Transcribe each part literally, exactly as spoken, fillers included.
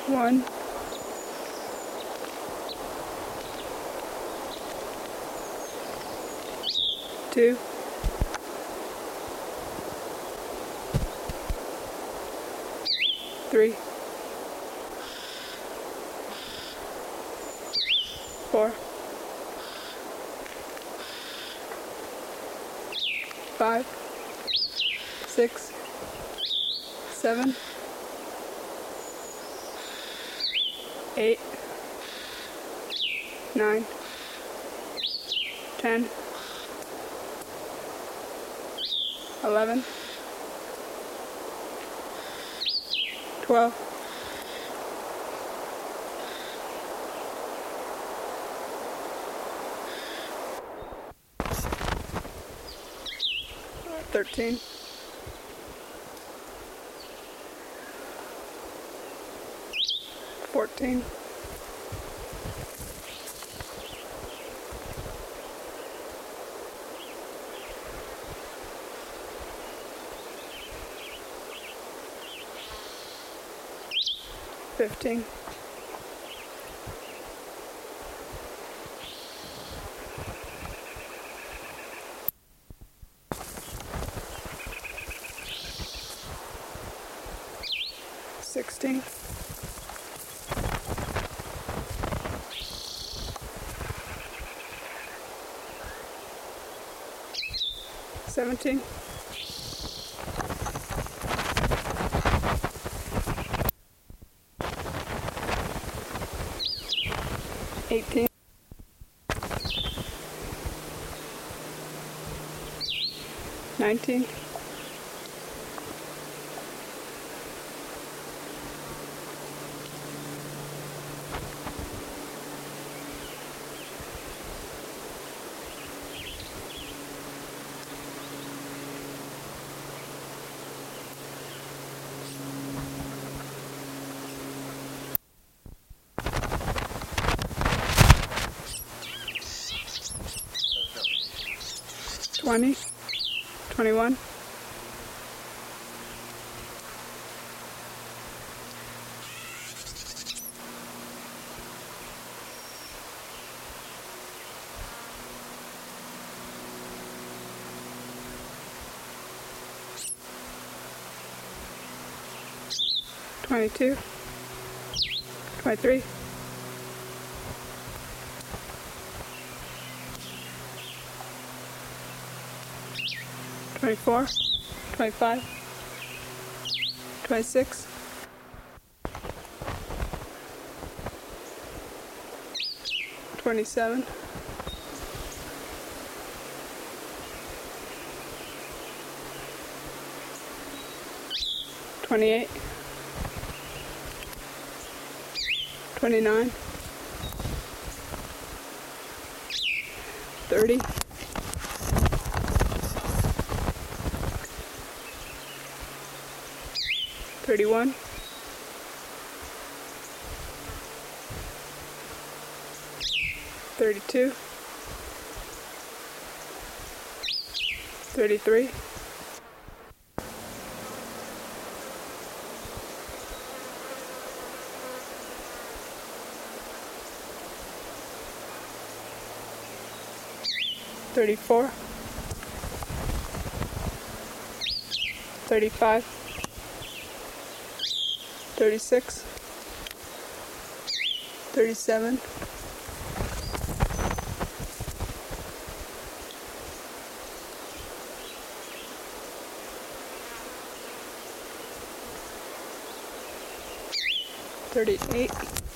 One, two, three, four, five, six, seven, eight, nine, ten, eleven, twelve, thirteen, fourteen, fifteen, sixteen, seventeen, eighteen, nineteen, twenty, twenty-one, twenty-two, twenty-three, twenty-four, twenty-five, twenty-six, twenty-seven, twenty-eight, twenty-nine, thirty, thirty-one, thirty-two, thirty-three, thirty-four, thirty-five, thirty-six, thirty-seven, thirty-eight,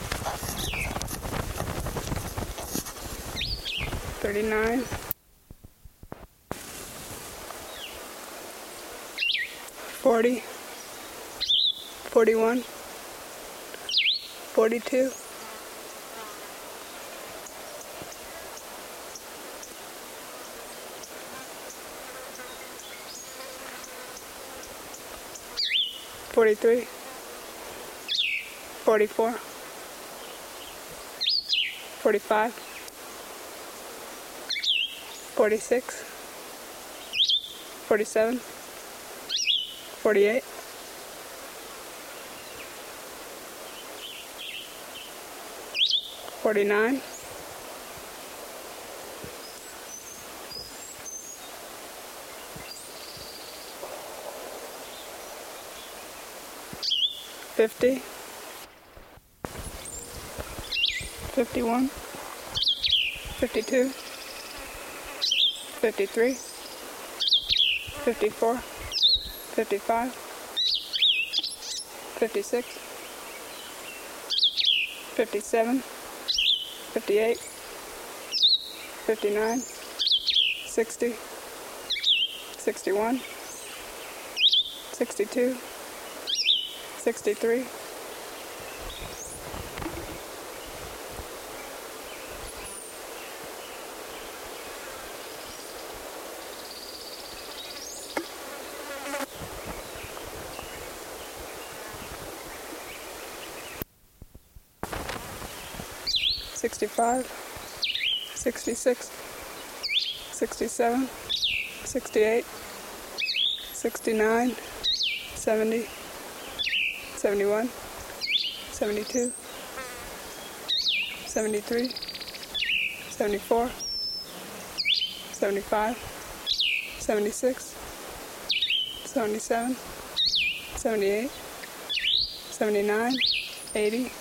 thirty-nine, forty, forty-one, forty-two, forty-three, forty-four, forty-five, forty-six, forty-seven, forty-eight, forty-nine, fifty, fifty-one, fifty-two, fifty-three, fifty-four, fifty-five, fifty-six, fifty-seven, fifty-eight, fifty-nine, sixty, sixty-one, sixty-two, sixty-three, sixty-five, sixty-six, sixty-seven, sixty-eight, sixty-nine, seventy, seventy-one, seventy-two, seventy-three, seventy-four, seventy-five, seventy-six, seventy-seven, seventy-eight, seventy-nine, eighty,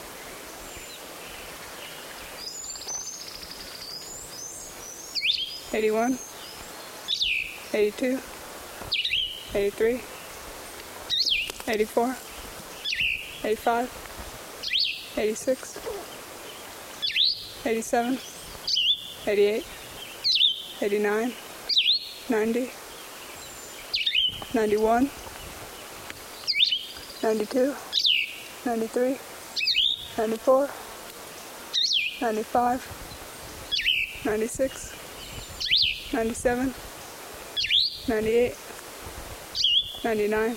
eighty-one, eighty-two, eighty-three, eighty-four, eighty-five, eighty-six, eighty-seven, eighty-eight, eighty-nine, ninety, ninety-one, ninety-two, ninety-three, ninety-four, ninety-five, ninety-six, ninety-seven, ninety-eight, ninety-nine,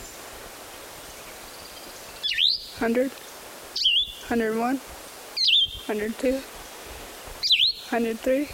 one hundred, one hundred one, one hundred two, one hundred three,